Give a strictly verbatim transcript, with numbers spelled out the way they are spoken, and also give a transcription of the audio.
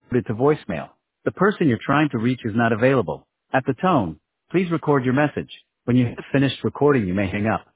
it to voicemail. The person you're trying to reach is not available. At the tone, please record your message. When you have finished recording, you may hang up.